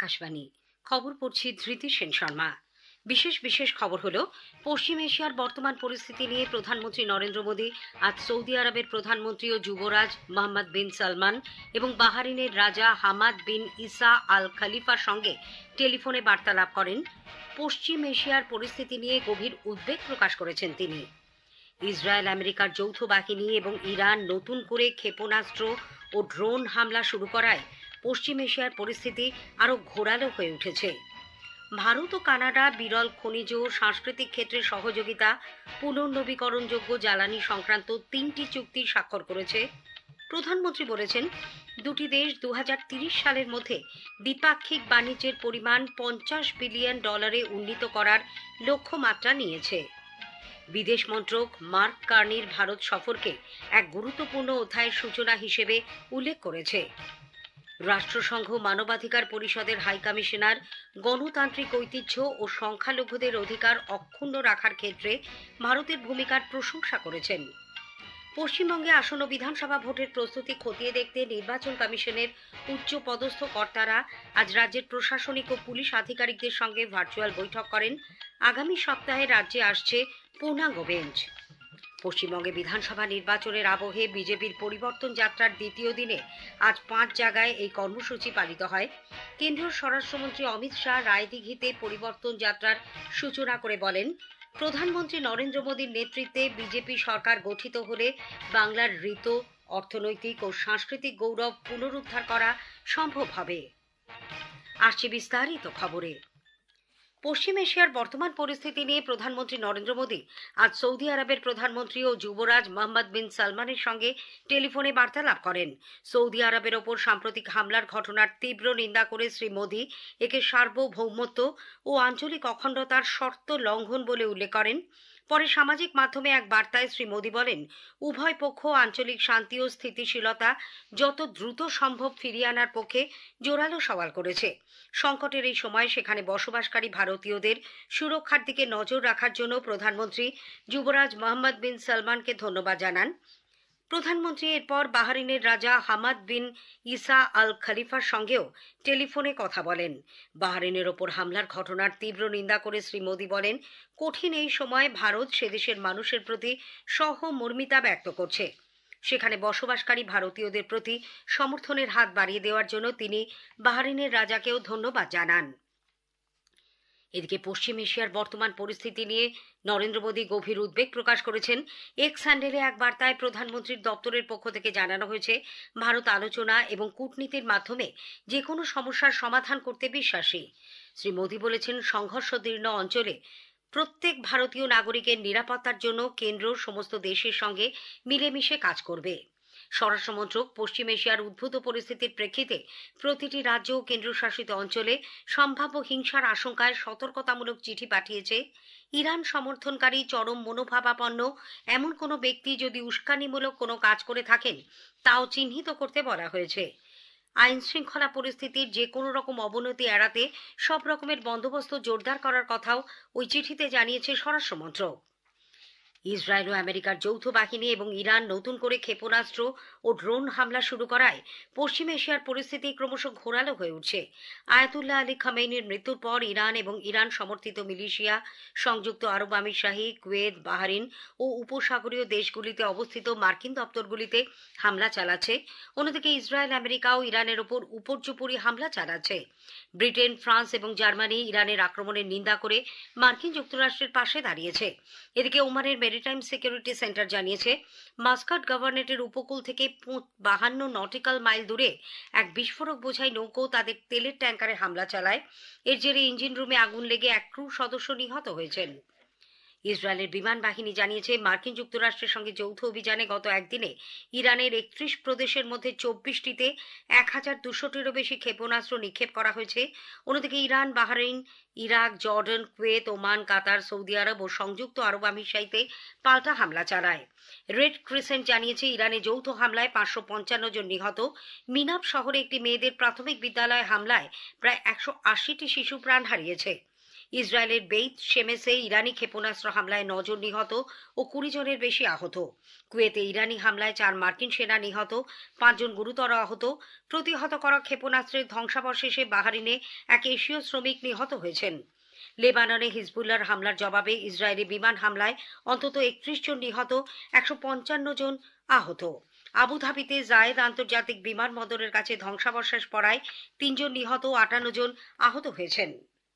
আকাশবাণী খবর পড়ছি ধৃতি সেন শর্মা। বিশেষ খবর হলো, পশ্চিম এশিয়ার বর্তমান পরিস্থিতি নিয়ে প্রধানমন্ত্রী নরেন্দ্র মোদী আজ সৌদি আরবের প্রধানমন্ত্রী ও যুবরাজ মোহাম্মদ বিন সালমান এবং বাহারিনের রাজা হামাদ বিন ইসা আল খলিফার সঙ্গে টেলিফোনে বার্তালাপ করেন। পশ্চিম এশিয়ার পরিস্থিতি নিয়ে গভীর উদ্বেগ প্রকাশ করেছেন তিনি। ইসরায়েল আমেরিকার যৌথ বাহিনী এবং ইরান নতুন করে ক্ষেপণাস্ত্র ও ড্রোন হামলা শুরু করায় পশ্চিম এশিয়ার পরিস্থিতি আরও ঘোরালো হয়ে উঠেছে। ভারত ও কানাডা বিরল খনিজ ও সাংস্কৃতিক ক্ষেত্রে সহযোগিতা, পুনর্নবীকরণযোগ্য জ্বালানি সংক্রান্ত 3টি চুক্তি স্বাক্ষর করেছে। প্রধানমন্ত্রী বলেছেন, দুটি দেশ 2030 সালের মধ্যে দ্বিপাক্ষিক বাণিজ্যের পরিমাণ $50 বিলিয়ন উন্নীত করার লক্ষ্যমাত্রা নিয়েছে। বিদেশ মন্ত্রক মার্ক কার্নির ভারত সফরকে এক গুরুত্বপূর্ণ অধ্যায়ের সূচনা হিসেবে উল্লেখ করেছে। রাষ্ট্রসংঘ মানবাধিকার পরিষদের হাইকমিশনার গণতান্ত্রিক ঐতিহ্য ও সংখ্যালঘুদের অধিকার অক্ষুণ্ণ রাখার ক্ষেত্রে ভারতের ভূমিকার প্রশংসা করেছেন। পশ্চিমবঙ্গে আসন্ন বিধানসভা ভোটের প্রস্তুতি খতিয়ে দেখতে নির্বাচন কমিশনের উচ্চ পদস্থ কর্তারা আজ রাজ্যের প্রশাসনিক ও পুলিশ আধিকারিকদের সঙ্গে ভার্চুয়াল বৈঠক করেন। আগামী সপ্তাহে রাজ্যে আসছে পূর্ণাঙ্গ বেঞ্চ। পশ্চিমবঙ্গে বিধানসভা নির্বাচনের আবহে বিজেপির পরিবর্তন যাত্রার দ্বিতীয় দিনে আজ 5 জায়গায় এই কর্মসূচি পালিত হয়। কেন্দ্রীয় স্বরাষ্ট্রমন্ত্রী অমিত শাহ রায়দিঘিতে পরিবর্তন যাত্রার সূচনা করে বলেন, প্রধানমন্ত্রী নরেন্দ্র মোদীর নেতৃত্বে বিজেপি সরকার গঠিত হলে বাংলার ঋত, অর্থনৈতিক ও সাংস্কৃতিক গৌরব পুনরুদ্ধার করা সম্ভব হবে। আসছে বিস্তারিত খবরে। পশ্চিম এশিয়ার বর্তমান পরিস্থিতি নিয়ে প্রধানমন্ত্রী নরেন্দ্র মোদী আজ সৌদি আরবের প্রধানমন্ত্রী ও যুবরাজ মোহাম্মদ বিন সালমানের সঙ্গে টেলিফোনে বার্তালাপ করেন। সৌদি আরবের ওপর সাম্প্রতিক হামলার ঘটনার তীব্র নিন্দা করে শ্রী মোদী একে সার্বভৌমত্ব ও আঞ্চলিক অখণ্ডতার শর্ত লঙ্ঘন বলে উল্লেখ করেন। পরে সামাজিক মাধ্যমে এক বার্তায় শ্রী মোদী বলেন, উভয় পক্ষ আঞ্চলিক শান্তি ও স্থিতিশীলতা যত দ্রুত সম্ভব ফিরিয়ে আনার পক্ষে জোরালো সওয়াল করেছে। সংকটের এই সময় সেখানে বসবাসকারী ভারতীয়দের সুরক্ষার দিকে নজর রাখার জন্য প্রধানমন্ত্রী যুবরাজ মোহাম্মদ বিন সালমানকে ধন্যবাদ জানান। প্রধানমন্ত্রী এরপর বাহারিনের রাজা হামাদ বিন ইসা আল খলিফার সঙ্গেও টেলিফোনে কথা বলেন। বাহারিনের ওপর হামলার ঘটনার তীব্র নিন্দা করে শ্রী মোদী বলেন, কঠিন এই সময় ভারত সেদেশের মানুষের প্রতি সহমর্মিতা ব্যক্ত করছে। সেখানে বসবাসকারী ভারতীয়দের প্রতি সমর্থনের হাত বাড়িয়ে দেওয়ার জন্য তিনি বাহারিনের রাজাকেও ধন্যবাদ জানান। এদিকে পশ্চিম এশিয়ার বর্তমান পরিস্থিতি নিয়ে নরেন্দ্র মোদী গভীর উদ্বেগ প্রকাশ করেছেন। এক্স হ্যান্ডেলে এক বার্তায় প্রধানমন্ত্রীর দপ্তরের পক্ষ থেকে জানানো হয়েছে, ভারত আলোচনা এবং কূটনীতির মাধ্যমে যে কোনো সমস্যার সমাধান করতে বিশ্বাসী। শ্রী মোদী বলেছেন, সংঘর্ষদীর্ণ অঞ্চলে প্রত্যেক ভারতীয় নাগরিকের নিরাপত্তার জন্য কেন্দ্র সমস্ত দেশের সঙ্গে মিলেমিশে কাজ করবে। স্বরাষ্ট্রমন্ত্রক পশ্চিম এশিয়ার উদ্ভূত পরিস্থিতির প্রেক্ষিতে প্রতিটি রাজ্য ও কেন্দ্রশাসিত অঞ্চলে সম্ভাব্য হিংসার আশঙ্কায় সতর্কতামূলক চিঠি পাঠিয়েছে। ইরান সমর্থনকারী চরম মনোভাবাপন্ন এমন কোনো ব্যক্তি যদি উস্কানিমূলক কোনো কাজ করে থাকেন, তাও চিহ্নিত করতে বলা হয়েছে। আইন শৃঙ্খলা পরিস্থিতির যে কোনো রকম অবনতি এড়াতে সব রকমের বন্দোবস্ত জোরদার করার কথাও ওই চিঠিতে জানিয়েছে স্বরাষ্ট্রমন্ত্রক। ইসরায়েল ও আমেরিকার যৌথ বাহিনী এবং ইরান নতুন করে ক্ষেপণাস্ত্র ও ড্রোন হামলা শুরু করায় পশ্চিম এশিয়ার পরিস্থিতি ক্রমশ ঘোরালো হয়ে উঠছে। আয়াতুল্লাহ আলী খামেনির মৃত্যুর পর ইরান এবং ইরান সমর্থিত মিলিশিয়া সংযুক্ত আরব আমিরশাহী, কুয়েত, বাহরিন ও উপসাগরীয় দেশগুলিতে অবস্থিত মার্কিন দপ্তরগুলিতে হামলা চালাচ্ছে। অন্যদিকে ইসরায়েল আমেরিকাও ইরানের ওপর উপর্যুপরি হামলা চালাচ্ছে। ব্রিটেন, ফ্রান্স এবং জার্মানি ইরানের আক্রমণের নিন্দা করে মার্কিন যুক্তরাষ্ট্রের পাশে দাঁড়িয়েছে। এদিকে ওমানের মেরিটাইম সিকিউরিটি সেন্টার জানিয়েছে, মাস্কাট গভর্নরেটের উপকূল থেকে 52 নটিক্যাল মাইল দূরে এক বিস্ফোরক বোঝাই নৌকো তাদের তেলের ট্যাঙ্কারে হামলা চালায়। এর জেরে ইঞ্জিন রুমে আগুন লেগে এক ক্রু সদস্য নিহত হয়েছেন। ইসরায়েলের বিমান বাহিনী জানিয়েছে, মার্কিন যুক্তরাষ্ট্রের সঙ্গে যৌথ অভিযানে গত একদিনে ইরানের 31 প্রদেশের মধ্যে 24টিতে 1200টিরও বেশি ক্ষেপণাস্ত্র নিক্ষেপ করা হয়েছে। অন্যদিকে Iran, Bahrain, Iraq, Jordan, Kuwait, Oman, Qatar, Saudi Arab ও সংযুক্ত আরব আমিরশাহীতে পাল্টা হামলা চালায়। রেড ক্রিসেন্ট জানিয়েছে, ইরানে যৌথ হামলায় 555 জন নিহত। মিনাব শহরে একটি মেয়েদের প্রাথমিক বিদ্যালয় হামলায় প্রায় 180টি শিশু প্রাণ হারিয়েছে। ইসরায়েলের বেইত শেমেসে ইরানি ক্ষেপণাস্ত্র হামলায় 9 জন নিহত ও 20 জনের বেশি আহত। কুয়েতে ইরানি হামলায় 4 মার্কিন সেনা নিহত, 5 জন গুরুতর আহত। প্রতিহত করা ক্ষেপণাস্ত্রের ধ্বংসাবশেষে বাহরিনে এক এশীয় শ্রমিক নিহত হয়েছেন। লেবাননে হিজবুল্লাহর হামলার জবাবে ইসরায়েলি বিমান হামলায় অন্তত 31 জন নিহত, 155 জন আহত। আবুধাবিতে জায়েদ আন্তর্জাতিক বিমানবন্দরের কাছে ধ্বংসাবশেষ পড়ায় 3 জন নিহত ও 58 জন আহত হয়েছেন।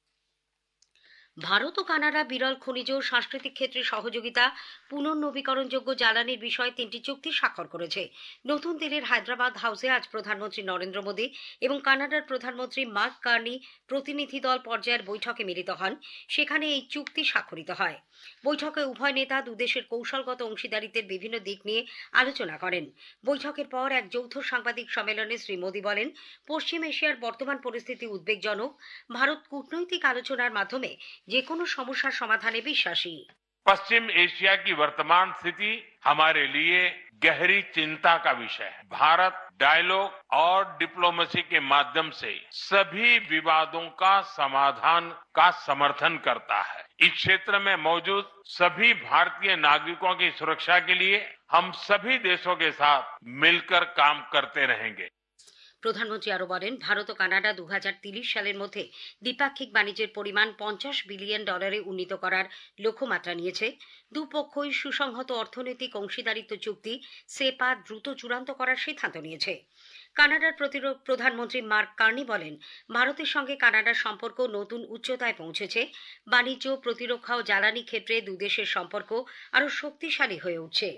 ভারত ও কানাডা বিরল খনিজ ও সাংস্কৃতিক ক্ষেত্রে সহযোগিতা, পুনর্নবীকরণযোগ্য জ্বালানির বিষয়ে 3টি চুক্তি স্বাক্ষর করেছে। নতুন দিল্লির হায়দ্রাবাদ হাউসে আজ প্রধানমন্ত্রী নরেন্দ্র মোদী এবং কানাডার প্রধানমন্ত্রী মার্ক কার্নি প্রতিনিধি দল পর্যায়ের বৈঠকে মিলিত হন। সেখানে এই চুক্তি স্বাক্ষরিত হয়। বৈঠকে উভয় নেতা দুদেশের কৌশলগত অংশীদারিত্বের বিভিন্ন দিক নিয়ে আলোচনা করেন। বৈঠকের পর এক যৌথ সাংবাদিক সম্মেলনে শ্রী মোদী বলেন, পশ্চিম এশিয়ার বর্তমান পরিস্থিতি উদ্বেগজনক। ভারত কূটনৈতিক আলোচনার মাধ্যমে যে কোনো সমস্যার সমাধানে বিশ্বাসী। पश्चिम एशिया की वर्तमान स्थिति हमारे लिए गहरी चिंता का विषय है। भारत डायलॉग और डिप्लोमेसी के माध्यम से सभी विवादों का समाधान का समर्थन करता है। इस क्षेत्र में मौजूद सभी भारतीय नागरिकों की सुरक्षा के लिए हम सभी देशों के साथ मिलकर काम करते रहेंगे। প্রধানমন্ত্রী আরো বলেন, ভারত ও কানাডা 2030 সালের মধ্যে দ্বিপাক্ষিক বাণিজ্যের পরিমাণ $50 বিলিয়ন উন্নীত করার লক্ষ্যমাত্রা নিয়েছে। দুপক্ষই সুসংহত অর্থনৈতিক অংশীদারিত্ব চুক্তি সেপা দ্রুত চূড়ান্ত করার সিদ্ধান্ত নিয়েছে। কানাডার প্রধানমন্ত্রী মার্ক কার্নি বলেন, ভারতের সঙ্গে কানাডার সম্পর্ক নতুন উচ্চতায় পৌঁছেছে। বাণিজ্য, প্রতিরক্ষা ও জ্বালানি ক্ষেত্রে দুদেশের সম্পর্ক আরো শক্তিশালী হয়ে উঠছে।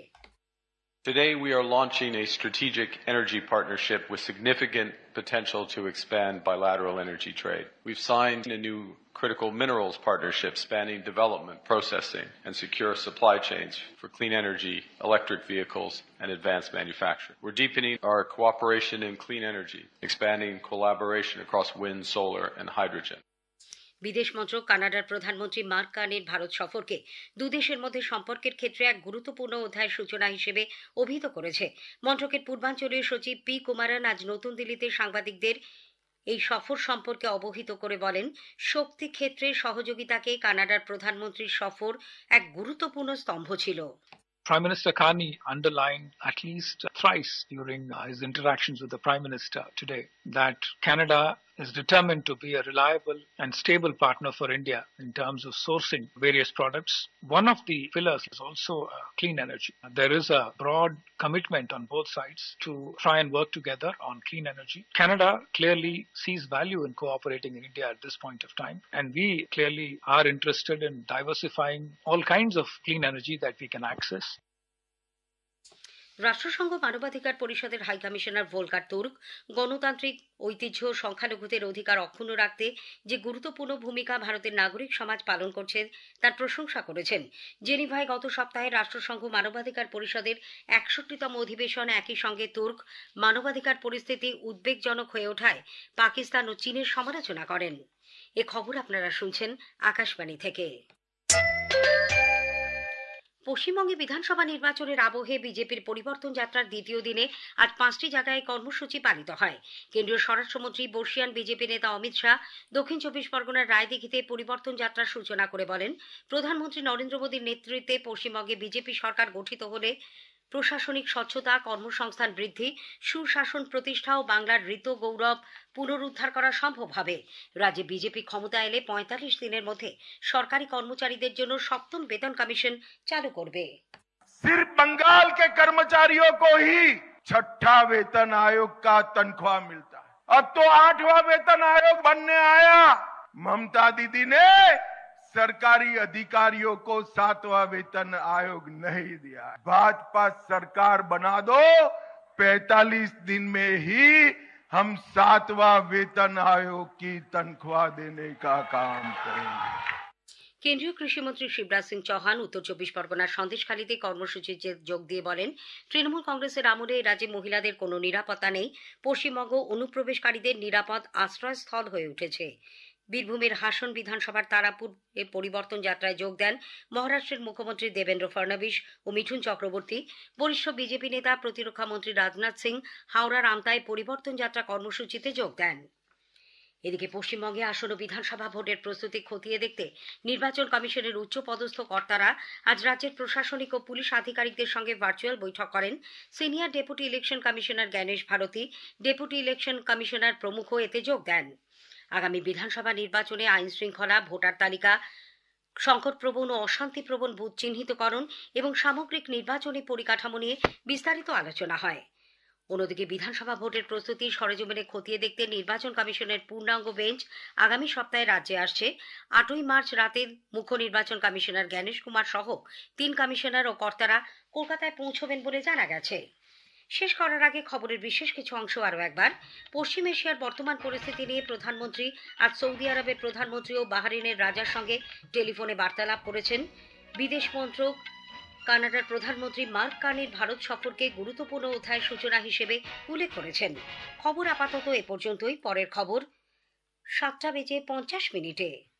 Today, we are launching a strategic energy partnership with significant potential to expand bilateral energy trade. We've signed a new critical minerals partnership spanning development, processing, and secure supply chains for clean energy, electric vehicles, and advanced manufacturing. We're deepening our cooperation in clean energy, expanding collaboration across wind, solar, and hydrogen. বিদেশ মন্ত্রক কানাডার প্রধানমন্ত্রী mark কার্নির Bharat সফরকে দুদেশের মধ্যে সম্পর্কের ক্ষেত্রে এক গুরুত্বপূর্ণ অধ্যায়ের সূচনা হিসেবে অভিহিত করেছে। মন্ত্রকের পূর্বাঞ্চলীয় সচিব পি কুমারন আজ নতুন দিল্লিতে সাংবাদিকদের এই সফর সম্পর্কে অবহিত করে বলেন, শক্তি ক্ষেত্রে সহযোগিতাকে কানাডার প্রধানমন্ত্রীর সফর এক গুরুত্বপূর্ণ স্তম্ভ ছিল। Prime Minister Carney underlined at least thrice during his interactions with the Prime Minister today that Canada is determined to be a reliable and stable partner for India in terms of sourcing various products. One of the pillars is also clean energy. There is a broad commitment on both sides to try and work together on clean energy. Canada clearly sees value in cooperating in India at this point of time, and we clearly are interested in diversifying all kinds of clean energy that we can access. রাষ্ট্রসংঘ মানবাধিকার পরিষদের high commissioner ভোলকার Turk গণতান্ত্রিক ঐতিহ্য ও সংখ্যালঘুদের অধিকার অক্ষুণ্ণ রাখতে যে গুরুত্বপূর্ণ ভূমিকা ভারতের নাগরিক সমাজ পালন করছে তার প্রশংসা করেছেন। জেনিভায় গত সপ্তাহে রাষ্ট্রসংঘ মানবাধিকার পরিষদের 61তম অধিবেশন একই সঙ্গে তুর্ক মানবাধিকার পরিস্থিতি উদ্বেগজনক হয়ে ওঠায় পাকিস্তান ও চীনের সমালোচনা করেন। এ খবর আপনারা শুনছেন আকাশবাণী থেকে। পশ্চিমবঙ্গে বিধানসভা নির্বাচনের আবহে বিজেপির পরিবর্তন যাত্রার দ্বিতীয় দিনে আজ 5টি জায়গায় কর্মসূচি পালিত হয়। কেন্দ্রীয় স্বরাষ্ট্রমন্ত্রী বর্ষিয়ান বিজেপি নেতা অমিত শাহ দক্ষিণ 24 পরগনার রায়দিঘিতে পরিবর্তন যাত্রার সূচনা করে বলেন, প্রধানমন্ত্রী নরেন্দ্র মোদীর নেতৃত্বে পশ্চিমবঙ্গে বিজেপি সরকার গঠিত হলে প্রশাসনিক স্বচ্ছতা, কর্মসংস্থান বৃদ্ধি, সুশাসন প্রতিষ্ঠা ও বাংলার ঋত গৌরব পুনরুদ্ধার করা সম্ভব হবে। রাজ্যে বিজেপি ক্ষমতা এলে 45 দিনের মধ্যে সরকারি কর্মচারীদের জন্য 7ম বেতন কমিশন চালু করবে। सिर्फ बंगाल के कर्मचारियों को ही 6ठा वेतन आयोग का तनख्वाह मिलता है। अब तो 8वां वेतन आयोग बनने आया। ममता दीदी ने सरकारी अधिकारियों को 7वां वेतन आयोग नहीं दिया। भाजपा सरकार बना दो, 45 दिन में ही हम 7वां वेतन आयोग की तनख्वाह देने का काम करेंगे। কেন্দ্রীয় কৃষিমন্ত্রী শিবরাজ সিং চৌহান উত্তর 24 পরগনার সন্দেশখালীতে কর্মসূচিতে যোগ দিয়ে বলেন, তৃণমূল কংগ্রেসের আমলে রাজ্যে মহিলাদের কোনো নিরাপত্তা নেই। পশ্চিমবঙ্গ অনুপ্রবেশকারীদের নিরাপদ আশ্রয়স্থল হয়ে উঠেছে। বীরভূমের হাসন বিধানসভার তারাপুরে পরিবর্তন যাত্রায় যোগ দেন মহারাষ্ট্রের মুখ্যমন্ত্রী দেবেন্দ্র ফডনবিস ও মিঠুন চক্রবর্তী। বরিষ্ঠ বিজেপি নেতা প্রতিরক্ষা মন্ত্রী রাজনাথ সিং হাওড়ার আমতায় পরিবর্তন যাত্রা কর্মসূচিতে যোগ দেন। এদিকে পশ্চিমবঙ্গে আসন্ন বিধানসভা ভোটের প্রস্তুতি খতিয়ে দেখতে নির্বাচন কমিশনের উচ্চ পদস্থ কর্তারা আজ রাজ্যের প্রশাসনিক ও পুলিশ আধিকারিকদের সঙ্গে ভার্চুয়াল বৈঠক করেন। Senior deputy election commissioner Gyanesh Bharti, deputy election commissioner প্রমুখ এতে যোগ দেন। আগামী বিধানসভা নির্বাচনে আইন শৃঙ্খলা, ভোটার তালিকা সংকটপ্রবণ ও অশান্তিপ্রবণ বুথ চিহ্নিতকরণ এবং সামগ্রিক নির্বাচনী পরিকাঠামো নিয়ে বিস্তারিত আলোচনা হয়। অন্যদিকে বিধানসভা ভোটের প্রস্তুতি সরেজমিনে খতিয়ে দেখতে নির্বাচন কমিশনের পূর্ণাঙ্গ বেঞ্চ আগামী সপ্তাহে রাজ্যে আসছে। 8ই মার্চ রাতে মুখ্য নির্বাচন কমিশনার জ্ঞানেশ কুমার সহ 3 কমিশনার ও কর্তারা কলকাতায় পৌঁছবেন বলে জানা গেছে। শেষ করার আগে খবরের বিশেষ কিছু অংশ আরও একবার। পশ্চিম এশিয়ার বর্তমান পরিস্থিতি নিয়ে প্রধানমন্ত্রী আজ সৌদি আরবের প্রধানমন্ত্রী ও বাহরাইনের রাজার সঙ্গে টেলিফোনে বার্তালাপ করেছেন। বিদেশ মন্ত্রক কানাডার প্রধানমন্ত্রী মার্ক কার্নির ভারত সফরকে গুরুত্বপূর্ণ অধ্যায়ের সূচনা হিসেবে উল্লেখ করেছেন। খবর আপাতত এ পর্যন্তই। পরের খবর 7:50 মিনিটে।